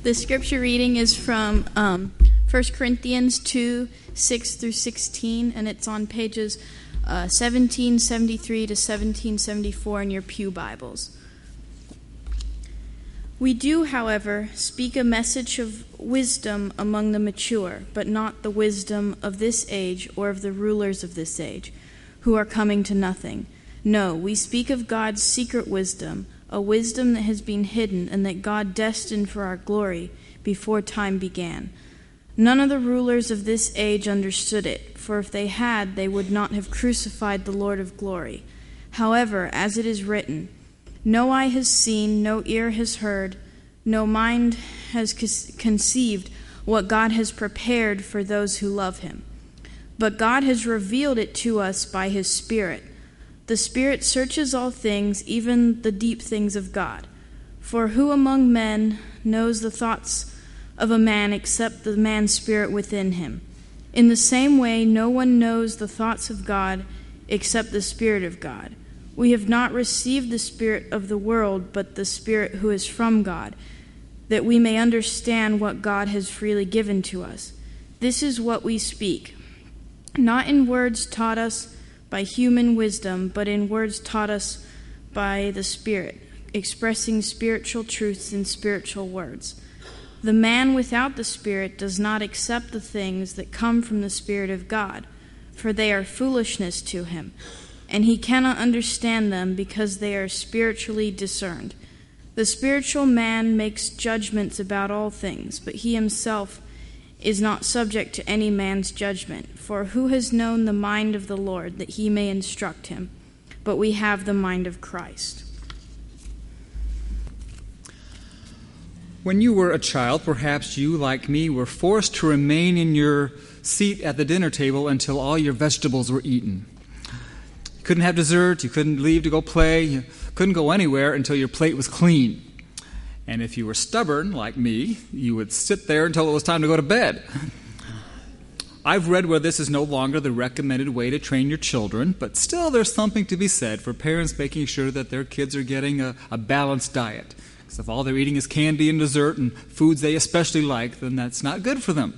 The scripture reading is from 1 Corinthians 2, 6 through 16, and it's on pages 1773 to 1774 in your pew Bibles. We do, however, speak a message of wisdom among the mature, but not the wisdom of this age or of the rulers of this age, who are coming to nothing. No, we speak of God's secret wisdom, a wisdom that has been hidden and that God destined for our glory before time began. None of the rulers of this age understood it, for if they had, they would not have crucified the Lord of glory. However, as it is written, no eye has seen, no ear has heard, no mind has conceived what God has prepared for those who love him. But God has revealed it to us by his Spirit. The Spirit searches all things, even the deep things of God. For who among men knows the thoughts of a man except the man's spirit within him? In the same way, no one knows the thoughts of God except the Spirit of God. We have not received the spirit of the world, but the Spirit who is from God, that we may understand what God has freely given to us. This is what we speak, not in words taught us by human wisdom, but in words taught us by the Spirit, expressing spiritual truths in spiritual words. The man without the Spirit does not accept the things that come from the Spirit of God, for they are foolishness to him, and he cannot understand them because they are spiritually discerned. The spiritual man makes judgments about all things, but he himself is not subject to any man's judgment. For who has known the mind of the Lord, that he may instruct him? But we have the mind of Christ. When you were a child, perhaps you, like me, were forced to remain in your seat at the dinner table until all your vegetables were eaten. You couldn't have dessert, you couldn't leave to go play, you couldn't go anywhere until your plate was clean. And if you were stubborn, like me, you would sit there until it was time to go to bed. I've read where this is no longer the recommended way to train your children, but still there's something to be said for parents making sure that their kids are getting a balanced diet. Because if all they're eating is candy and dessert and foods they especially like, then that's not good for them.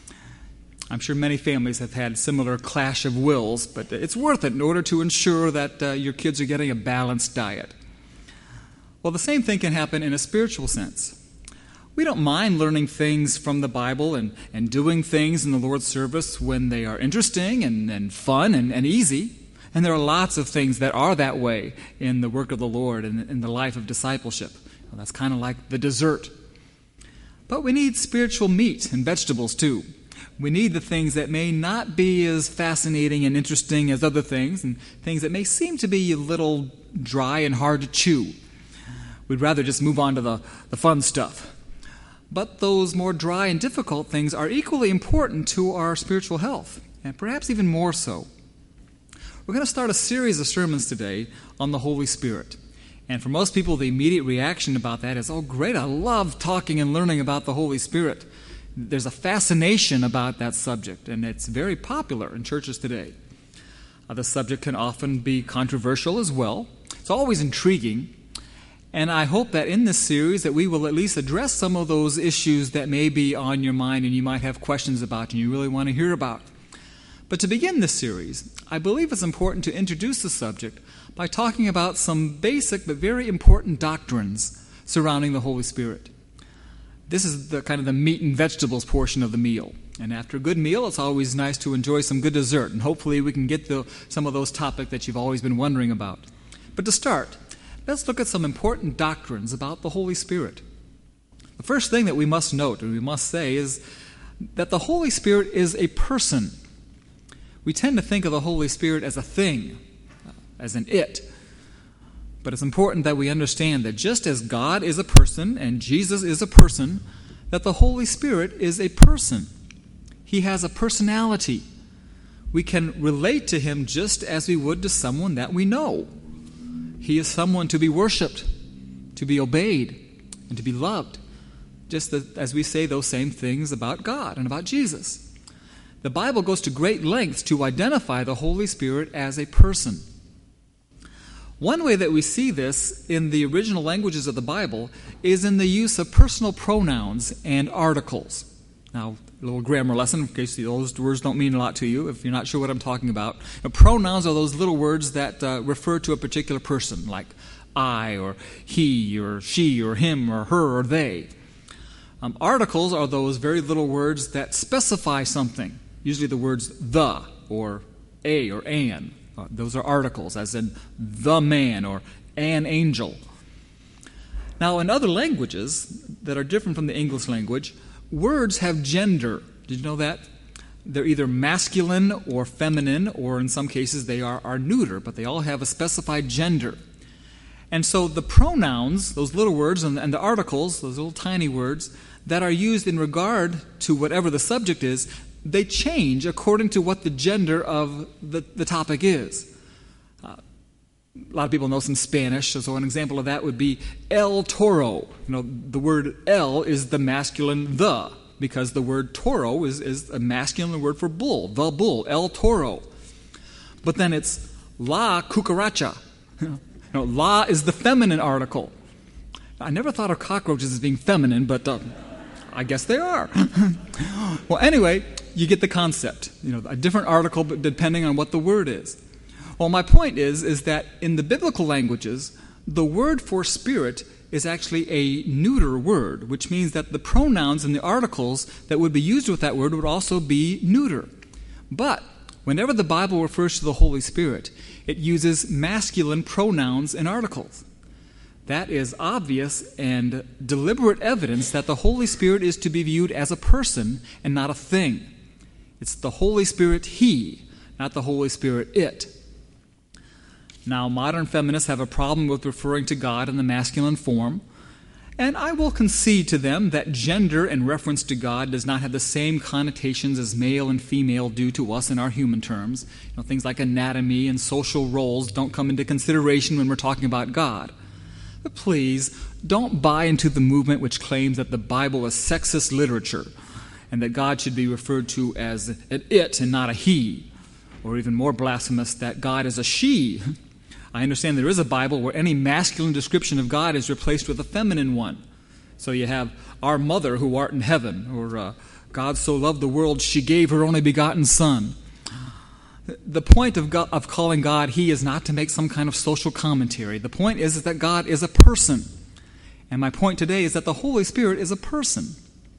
I'm sure many families have had similar clash of wills, but it's worth it in order to ensure that your kids are getting a balanced diet. Well, the same thing can happen in a spiritual sense. We don't mind learning things from the Bible and doing things in the Lord's service when they are interesting and fun and easy. And there are lots of things that are that way in the work of the Lord and in the life of discipleship. Well, that's kind of like the dessert. But we need spiritual meat and vegetables too. We need the things that may not be as fascinating and interesting as other things, and things that may seem to be a little dry and hard to chew. We'd rather just move on to the fun stuff. But those more dry and difficult things are equally important to our spiritual health, and perhaps even more so. We're going to start a series of sermons today on the Holy Spirit. And for most people, the immediate reaction about that is, oh, great, I love talking and learning about the Holy Spirit. There's a fascination about that subject, and it's very popular in churches today. The subject can often be controversial as well. It's always intriguing. And I hope that in this series that we will at least address some of those issues that may be on your mind and you might have questions about and you really want to hear about. But to begin this series, I believe it's important to introduce the subject by talking about some basic but very important doctrines surrounding the Holy Spirit. This is the kind of the meat and vegetables portion of the meal. And after a good meal, it's always nice to enjoy some good dessert. And hopefully we can get some of those topics that you've always been wondering about. But to start, let's look at some important doctrines about the Holy Spirit. The first thing that we must note, or we must say, is that the Holy Spirit is a person. We tend to think of the Holy Spirit as a thing, as an it. But it's important that we understand that just as God is a person and Jesus is a person, that the Holy Spirit is a person. He has a personality. We can relate to him just as we would to someone that we know. He is someone to be worshipped, to be obeyed, and to be loved, just as we say those same things about God and about Jesus. The Bible goes to great lengths to identify the Holy Spirit as a person. One way that we see this in the original languages of the Bible is in the use of personal pronouns and articles. Now, a little grammar lesson, in case those words don't mean a lot to you, if you're not sure what I'm talking about. Now, pronouns are those little words that refer to a particular person, like I, or he, or she, or him, or her, or they. Articles are those very little words that specify something, usually the words the, or a, or an. Those are articles, as in the man, or an angel. Now, in other languages that are different from the English language, words have gender. Did you know that? They're either masculine or feminine, or in some cases they are neuter, but they all have a specified gender. And so the pronouns, those little words, and the articles, those little tiny words, that are used in regard to whatever the subject is, they change according to what the gender of the topic is. A lot of people know some Spanish, so an example of that would be el toro. The word el is the masculine the, because the word toro is a masculine word for bull, the bull, el toro. But then it's la cucaracha. La is the feminine article. I never thought of cockroaches as being feminine, but I guess they are. Well, anyway, you get the concept. A different article depending on what the word is. Well, my point is that in the biblical languages, the word for spirit is actually a neuter word, which means that the pronouns and the articles that would be used with that word would also be neuter. But whenever the Bible refers to the Holy Spirit, it uses masculine pronouns and articles. That is obvious and deliberate evidence that the Holy Spirit is to be viewed as a person and not a thing. It's the Holy Spirit He, not the Holy Spirit it. Now, modern feminists have a problem with referring to God in the masculine form, and I will concede to them that gender in reference to God does not have the same connotations as male and female do to us in our human terms. Things like anatomy and social roles don't come into consideration when we're talking about God. But please, don't buy into the movement which claims that the Bible is sexist literature and that God should be referred to as an it and not a he, or even more blasphemous, that God is a she. I understand there is a Bible where any masculine description of God is replaced with a feminine one. So you have our mother who art in heaven, or God so loved the world she gave her only begotten Son. The point of calling God He is not to make some kind of social commentary. The point is that God is a person. And my point today is that the Holy Spirit is a person.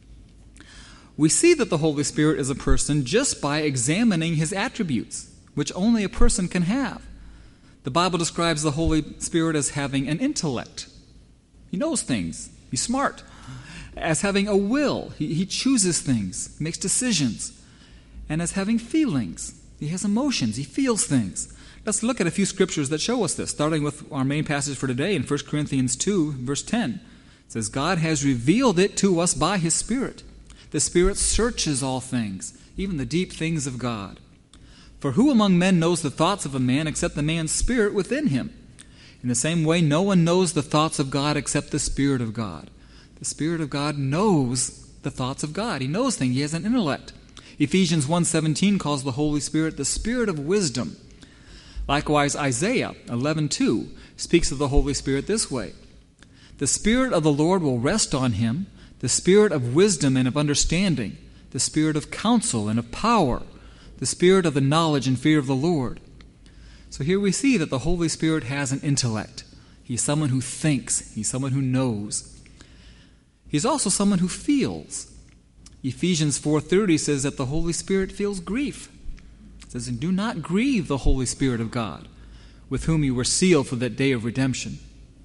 We see that the Holy Spirit is a person just by examining His attributes, which only a person can have. The Bible describes the Holy Spirit as having an intellect. He knows things. He's smart. As having a will. He chooses things, makes decisions. And as having feelings. He has emotions. He feels things. Let's look at a few scriptures that show us this, starting with our main passage for today in 1 Corinthians 2, verse 10. It says, God has revealed it to us by His Spirit. The Spirit searches all things, even the deep things of God. For who among men knows the thoughts of a man except the man's spirit within him? In the same way, no one knows the thoughts of God except the Spirit of God. The Spirit of God knows the thoughts of God. He knows things. He has an intellect. Ephesians 1:17 calls the Holy Spirit the Spirit of wisdom. Likewise, Isaiah 11:2 speaks of the Holy Spirit this way. The Spirit of the Lord will rest on Him, the Spirit of wisdom and of understanding, the Spirit of counsel and of power, the Spirit of the knowledge and fear of the Lord. So here we see that the Holy Spirit has an intellect. He's someone who thinks. He's someone who knows. He's also someone who feels. Ephesians 4:30 says that the Holy Spirit feels grief. It says, and do not grieve the Holy Spirit of God, with whom you were sealed for that day of redemption.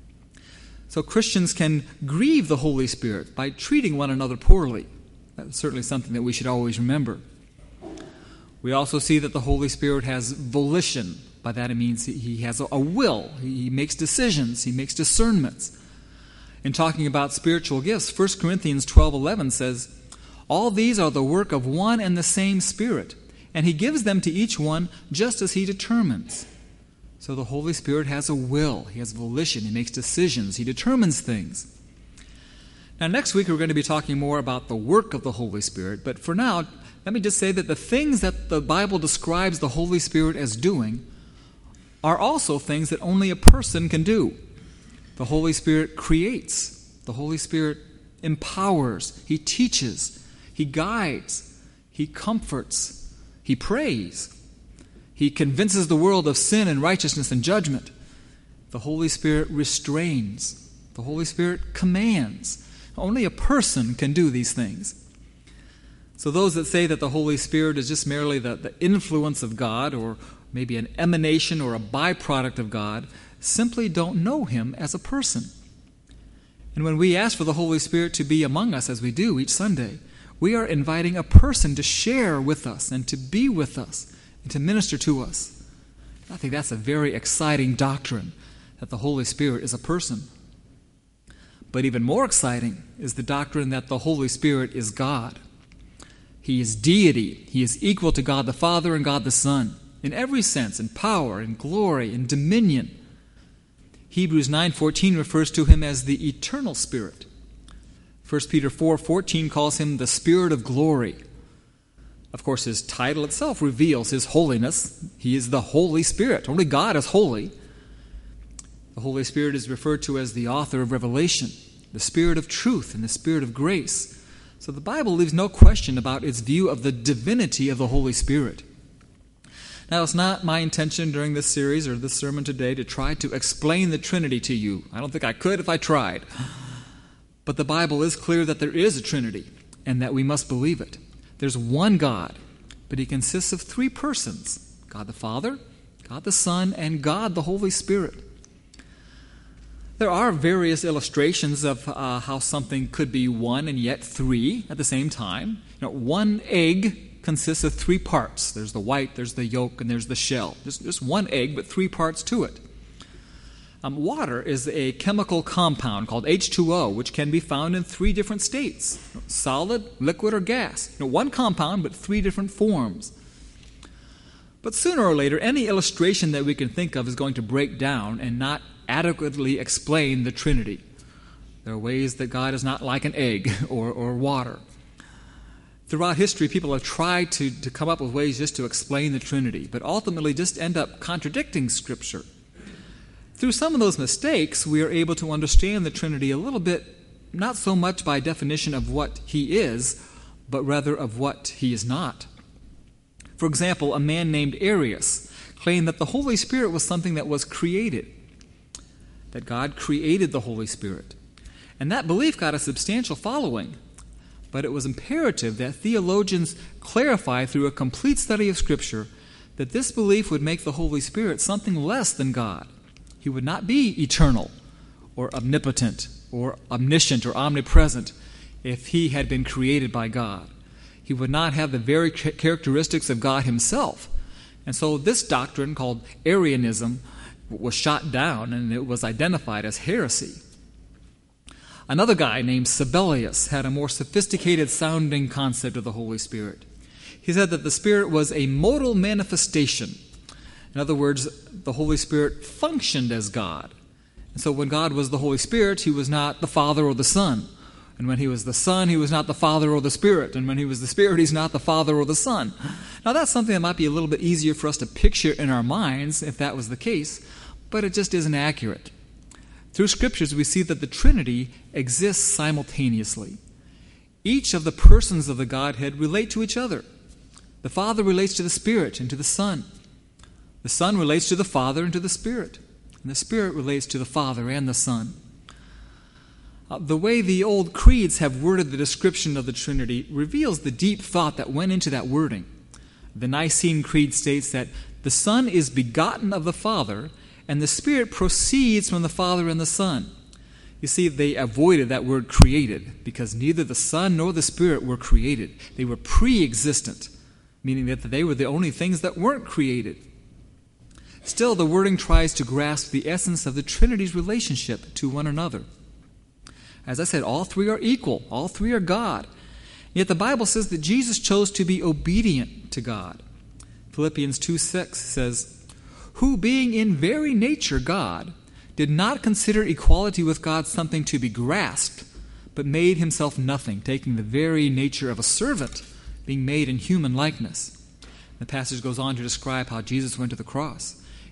So Christians can grieve the Holy Spirit by treating one another poorly. That's certainly something that we should always remember. We also see that the Holy Spirit has volition. By that it means He has a will. He makes decisions. He makes discernments. In talking about spiritual gifts, 1 Corinthians 12:11 says, all these are the work of one and the same Spirit, and He gives them to each one just as He determines. So the Holy Spirit has a will. He has volition. He makes decisions. He determines things. Now, next week we're going to be talking more about the work of the Holy Spirit, but for now, let me just say that the things that the Bible describes the Holy Spirit as doing are also things that only a person can do. The Holy Spirit creates. The Holy Spirit empowers. He teaches. He guides. He comforts. He prays. He convinces the world of sin and righteousness and judgment. The Holy Spirit restrains. The Holy Spirit commands. Only a person can do these things. So those that say that the Holy Spirit is just merely the influence of God, or maybe an emanation or a byproduct of God, simply don't know Him as a person. And when we ask for the Holy Spirit to be among us, as we do each Sunday, we are inviting a person to share with us and to be with us and to minister to us. I think that's a very exciting doctrine, that the Holy Spirit is a person. But even more exciting is the doctrine that the Holy Spirit is God. He is deity. He is equal to God the Father and God the Son in every sense, in power, in glory, in dominion. Hebrews 9:14 refers to Him as the eternal Spirit. 1 Peter 4:14 calls Him the Spirit of glory. Of course, His title itself reveals His holiness. He is the Holy Spirit. Only God is holy. The Holy Spirit is referred to as the author of revelation, the Spirit of truth, and the Spirit of grace. So the Bible leaves no question about its view of the divinity of the Holy Spirit. Now, it's not my intention during this series or this sermon today to try to explain the Trinity to you. I don't think I could if I tried. But the Bible is clear that there is a Trinity and that we must believe it. There's one God, but He consists of three persons: God the Father, God the Son, and God the Holy Spirit. There are various illustrations of how something could be one and yet three at the same time. One egg consists of three parts. There's the white, there's the yolk, and there's the shell. Just one egg, but three parts to it. Water is a chemical compound called H2O, which can be found in three different states: solid, liquid, or gas. One compound, but three different forms. But sooner or later, any illustration that we can think of is going to break down and not adequately explain the Trinity. There are ways that God is not like an egg or water. Throughout history, people have tried to come up with ways just to explain the Trinity, but ultimately just end up contradicting Scripture. Through some of those mistakes, we are able to understand the Trinity a little bit, not so much by definition of what He is, but rather of what He is not. For example, a man named Arius claimed that the Holy Spirit was something that was created, that God created the Holy Spirit. And that belief got a substantial following, but it was imperative that theologians clarify through a complete study of Scripture that this belief would make the Holy Spirit something less than God. He would not be eternal or omnipotent or omniscient or omnipresent if He had been created by God. He would not have the very characteristics of God Himself. And so this doctrine, called Arianism, was shot down, and it was identified as heresy. Another guy named Sabellius had a more sophisticated sounding concept of the Holy Spirit. He said that the Spirit was a modal manifestation. In other words, the Holy Spirit functioned as God. And so when God was the Holy Spirit, He was not the Father or the Son. And when He was the Son, He was not the Father or the Spirit. And when He was the Spirit, He's not the Father or the Son. Now that's something that might be a little bit easier for us to picture in our minds if that was the case, but it just isn't accurate. Through Scriptures, we see that the Trinity exists simultaneously. Each of the persons of the Godhead relate to each other. The Father relates to the Spirit and to the Son. The Son relates to the Father and to the Spirit. And the Spirit relates to the Father and the Son. The way the old creeds have worded the description of the Trinity reveals the deep thought that went into that wording. The Nicene Creed states that the Son is begotten of the Father, and the Spirit proceeds from the Father and the Son. You see, they avoided that word created because neither the Son nor the Spirit were created. They were pre-existent, meaning that they were the only things that weren't created. Still, the wording tries to grasp the essence of the Trinity's relationship to one another. As I said, all three are equal. All three are God. Yet the Bible says that Jesus chose to be obedient to God. Philippians 2:6 says, "Who being in very nature God, did not consider equality with God something to be grasped, but made Himself nothing, taking the very nature of a servant, being made in human likeness." The passage goes on to describe how Jesus went to the cross.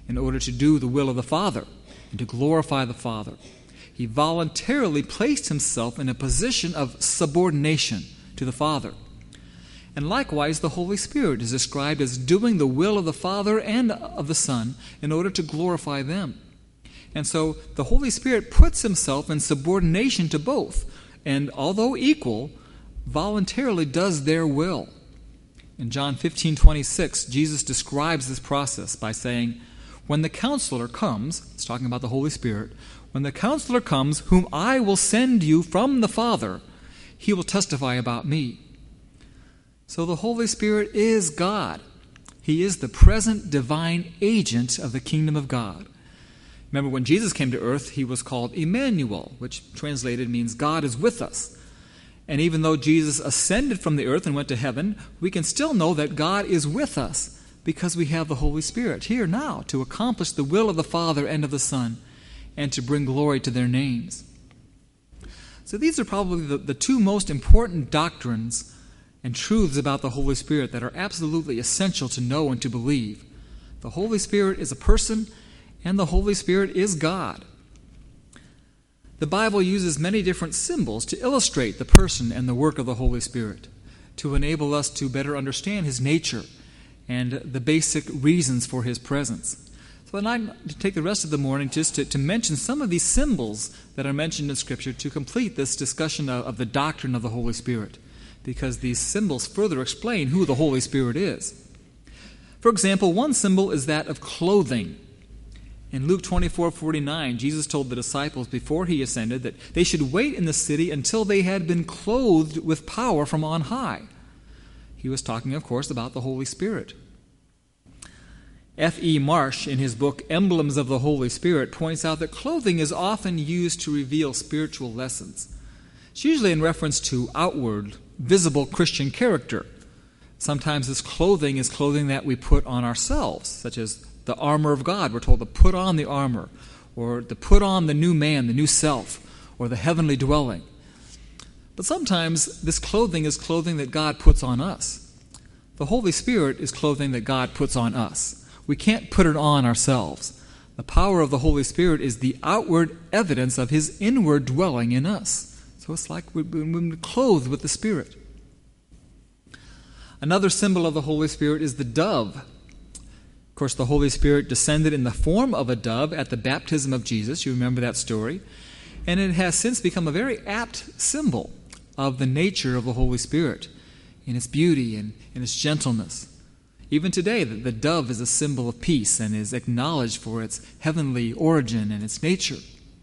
in order to do the will of the Father and to glorify the Father. He voluntarily placed himself in a position of subordination to the Father. And likewise, the Holy Spirit is described as doing the will of the Father and of the Son in order to glorify them. And so the Holy Spirit puts himself in subordination to both, and although equal, voluntarily does their will. In John 15:26, Jesus describes this process by saying, "When the Counselor comes," it's talking about the Holy Spirit, "when the Counselor comes, whom I will send you from the Father, he will testify about me." So the Holy Spirit is God. He is the present divine agent of the kingdom of God. Remember, when Jesus came to earth, he was called Emmanuel, which translated means God is with us. And even though Jesus ascended from the earth and went to heaven, we can still know that God is with us because we have the Holy Spirit here now to accomplish the will of the Father and of the Son and to bring glory to their names. So these are probably the two most important doctrines and truths about the Holy Spirit that are absolutely essential to know and to believe. The Holy Spirit is a person, and the Holy Spirit is God. The Bible uses many different symbols to illustrate the person and the work of the Holy Spirit, to enable us to better understand his nature and the basic reasons for his presence. So I'd like to take the rest of the morning just to mention some of these symbols that are mentioned in Scripture to complete this discussion of the doctrine of the Holy Spirit, because these symbols further explain who the Holy Spirit is. For example, one symbol is that of clothing. In Luke 24:49, Jesus told the disciples before he ascended that they should wait in the city until they had been clothed with power from on high. He was talking, of course, about the Holy Spirit. F.E. Marsh, in his book Emblems of the Holy Spirit, points out that clothing is often used to reveal spiritual lessons. It's usually in reference to outward, visible Christian character. Sometimes this clothing is clothing that we put on ourselves, such as the armor of God. We're told to put on the armor, or to put on the new man, the new self, or the heavenly dwelling. But sometimes this clothing is clothing that God puts on us. The Holy Spirit is clothing that God puts on us. We can't put it on ourselves. The power of the Holy Spirit is the outward evidence of his inward dwelling in us. So it's like we've been clothed with the Spirit. Another symbol of the Holy Spirit is the dove. Of course, the Holy Spirit descended in the form of a dove at the baptism of Jesus. You remember that story. And it has since become a very apt symbol of the nature of the Holy Spirit in its beauty and in its gentleness. Even today, the dove is a symbol of peace and is acknowledged for its heavenly origin and its nature.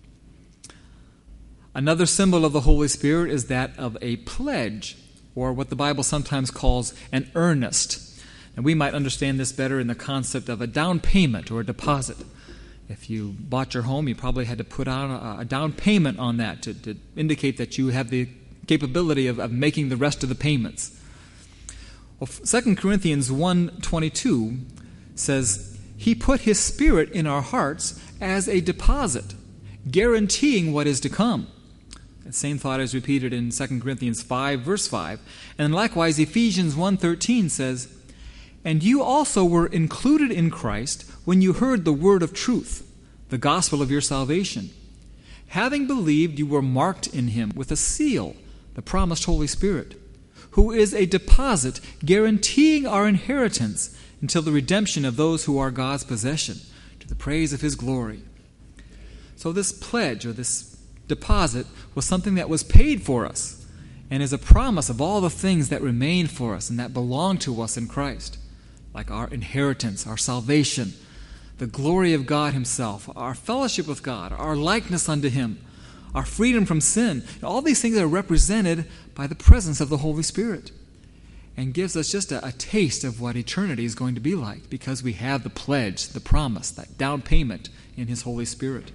Another symbol of the Holy Spirit is that of a pledge, or what the Bible sometimes calls an earnest. And we might understand this better in the concept of a down payment or a deposit. If you bought your home, you probably had to put out a down payment on that to indicate that you have the capability of making the rest of the payments. Well, 2 Corinthians 1:22 says, "He put his Spirit in our hearts as a deposit, guaranteeing what is to come." That same thought is repeated in 2 Corinthians 5, verse 5. And likewise, Ephesians 1:13 says, "And you also were included in Christ when you heard the word of truth, the gospel of your salvation. Having believed, you were marked in him with a seal, the promised Holy Spirit, who is a deposit guaranteeing our inheritance until the redemption of those who are God's possession, to the praise of his glory." So this pledge or this deposit was something that was paid for us and is a promise of all the things that remain for us and that belong to us in Christ, like our inheritance, our salvation, the glory of God himself, our fellowship with God, our likeness unto him, our freedom from sin. All these things are represented by the presence of the Holy Spirit and gives us just a taste of what eternity is going to be like because we have the pledge, the promise, that down payment in his Holy Spirit.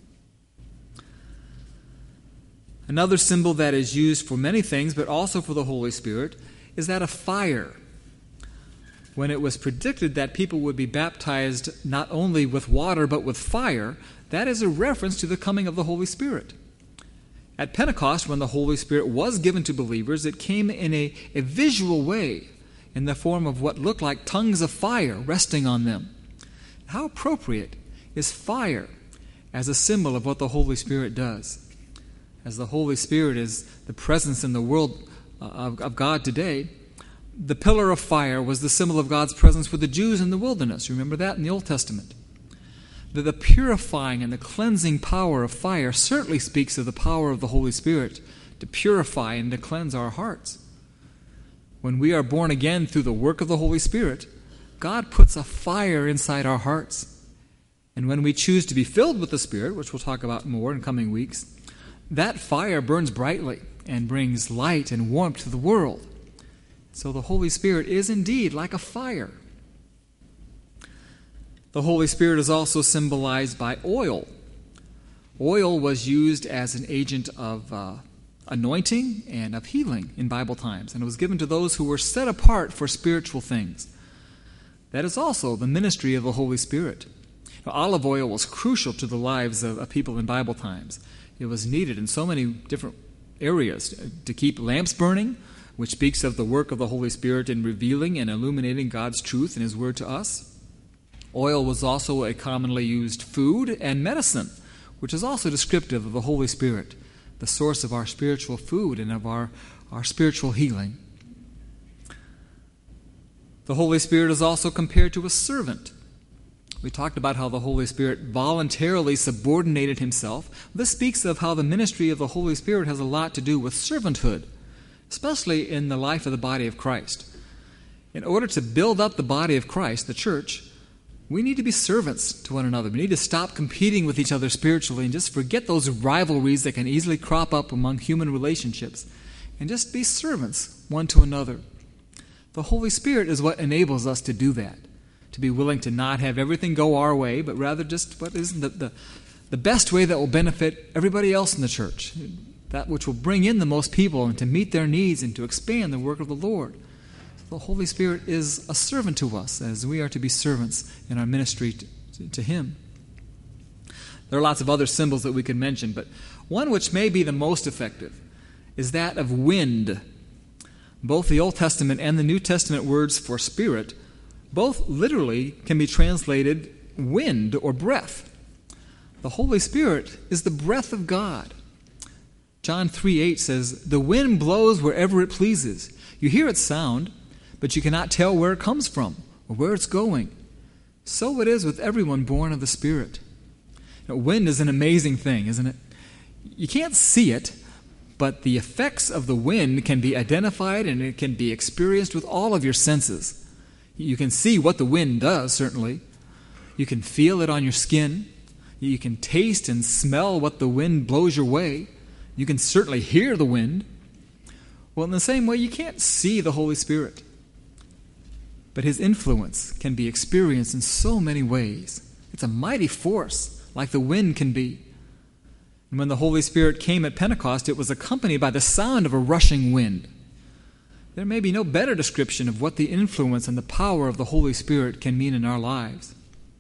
Another symbol that is used for many things, but also for the Holy Spirit, is that of fire. When it was predicted that people would be baptized not only with water but with fire, that is a reference to the coming of the Holy Spirit. At Pentecost, when the Holy Spirit was given to believers, it came in a visual way, in the form of what looked like tongues of fire resting on them. how appropriate is fire as a symbol of what the Holy Spirit does. As the Holy Spirit is the presence in the world of God today, the pillar of fire was the symbol of God's presence with the Jews in the wilderness. Remember that in the Old Testament. The purifying and the cleansing power of fire certainly speaks of the power of the Holy Spirit to purify and to cleanse our hearts. When we are born again through the work of the Holy Spirit, God puts a fire inside our hearts. And when we choose to be filled with the Spirit, which we'll talk about more in coming weeks, that fire burns brightly and brings light and warmth to the world. So the Holy Spirit is indeed like a fire. The Holy Spirit is also symbolized by oil. Oil was used as an agent of anointing and of healing in Bible times, and it was given to those who were set apart for spiritual things. That is also the ministry of the Holy Spirit. Now, olive oil was crucial to the lives of people in Bible times. It was needed in so many different areas to keep lamps burning, which speaks of the work of the Holy Spirit in revealing and illuminating God's truth and His Word to us. Oil was also a commonly used food and medicine, which is also descriptive of the Holy Spirit, the source of our spiritual food and of our spiritual healing. The Holy Spirit is also compared to a servant. We talked about how the Holy Spirit voluntarily subordinated Himself. This speaks of how the ministry of the Holy Spirit has a lot to do with servanthood, especially in the life of the body of Christ. In order to build up the body of Christ, the church, we need to be servants to one another. We need to stop competing with each other spiritually and just forget those rivalries that can easily crop up among human relationships and just be servants one to another. The Holy Spirit is what enables us to do that, to be willing to not have everything go our way, but rather just what is the best way that will benefit everybody else in the church, that which will bring in the most people and to meet their needs and to expand the work of the Lord. The Holy Spirit is a servant to us as we are to be servants in our ministry to Him. There are lots of other symbols that we could mention, but one which may be the most effective is that of wind. Both the Old Testament and the New Testament words for spirit both literally can be translated wind or breath. The Holy Spirit is the breath of God. John 3:8 says, "The wind blows wherever it pleases. You hear its sound, but you cannot tell where it comes from or where it's going. So it is with everyone born of the Spirit." Now, wind is an amazing thing, isn't it? You can't see it, but the effects of the wind can be identified and it can be experienced with all of your senses. You can see what the wind does, certainly. You can feel it on your skin. You can taste and smell what the wind blows your way. You can certainly hear the wind. Well, in the same way, you can't see the Holy Spirit, but His influence can be experienced in so many ways. It's a mighty force, like the wind can be. And when the Holy Spirit came at Pentecost, it was accompanied by the sound of a rushing wind. There may be no better description of what the influence and the power of the Holy Spirit can mean in our lives.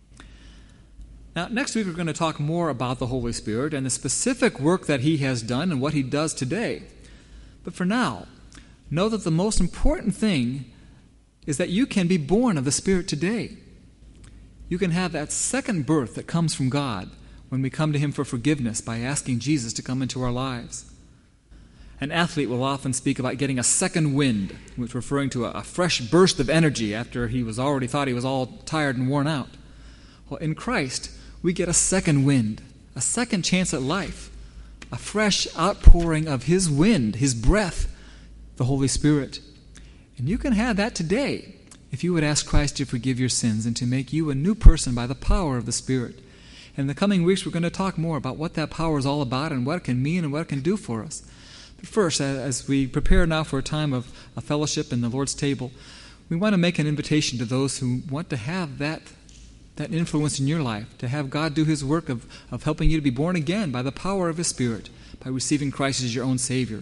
Now, next week we're going to talk more about the Holy Spirit and the specific work that He has done and what He does today. But for now, know that the most important thing is that you can be born of the Spirit today. You can have that second birth that comes from God when we come to Him for forgiveness by asking Jesus to come into our lives. An athlete will often speak about getting a second wind, which is referring to a fresh burst of energy after he was already thought he was all tired and worn out. Well, in Christ, we get a second wind, a second chance at life, a fresh outpouring of His wind, His breath, the Holy Spirit. And you can have that today if you would ask Christ to forgive your sins and to make you a new person by the power of the Spirit. In the coming weeks, we're going to talk more about what that power is all about and what it can mean and what it can do for us. But first, as we prepare now for a time of a fellowship in the Lord's table, we want to make an invitation to those who want to have that influence in your life, to have God do His work of helping you to be born again by the power of His Spirit, by receiving Christ as your own Savior.